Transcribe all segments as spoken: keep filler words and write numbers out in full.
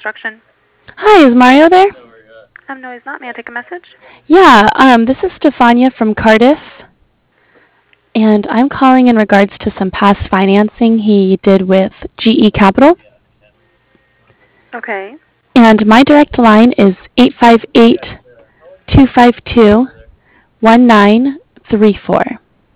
Construction. Hi, is Mario there? Um, no, he's not. May I take a message? Yeah, um, this is Stefania from Cardiff, and I'm calling in regards to some past financing he did with G E Capital. Okay. And my direct line is eight five eight, two five two, one nine three four.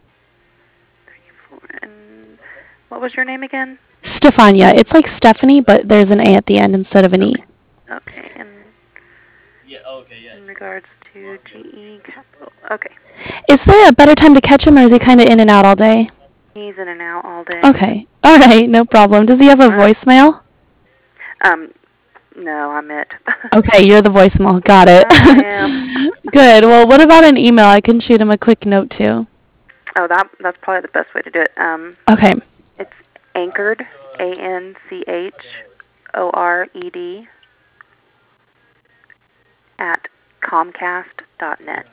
And what was your name again? Stefania. It's like Stephanie, but there's an A at the end instead of an E. Okay. And in regards to G E Capital. Okay. Is there a better time to catch him, or is he kind of in and out all day? He's in and out all day. Okay. All right, no problem. Does he have a All right. voicemail? Um, no, I'm it. Okay, you're the voicemail. Got it. I am. Good. Well, what about an email? I can shoot him a quick note too. Oh, that that's probably the best way to do it. Um, Okay. it's anchored, A N C H O R E D, at Comcast dot net.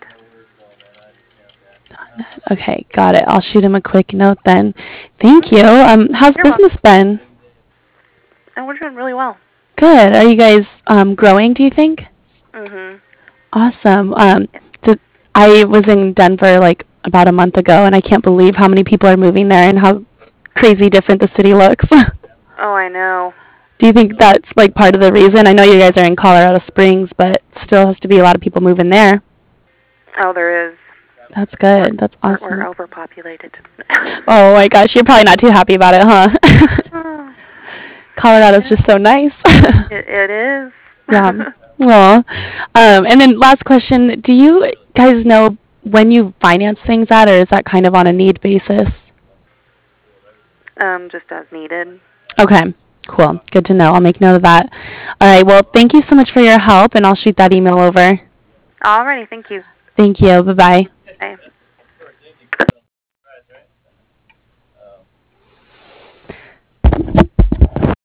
Okay, got it. I'll shoot him a quick note then. Thank you. Um, how's You're business been? And we're doing really well. Good. Are you guys um, growing, do you think? Mhm. Awesome. Um, did, I was in Denver like about a month ago, and I can't believe how many people are moving there and how crazy different the city looks. Oh, I know. Do you think that's like part of the reason? I know you guys are in Colorado Springs, but still has to be a lot of people moving there. Oh, there is. That's good. That's We're, awesome. we're overpopulated. Oh my gosh, you're probably not too happy about it, huh? Colorado's just so nice. it, it is. Yeah. Well, um, and then last question: do you guys know when you finance things at, or is that kind of on a need basis? um, just as needed. Okay. Cool. Good to know. I'll make note of that. All right. Well, thank you so much for your help, and I'll shoot that email over. Alrighty, thank you. Thank you. Bye bye. Bye.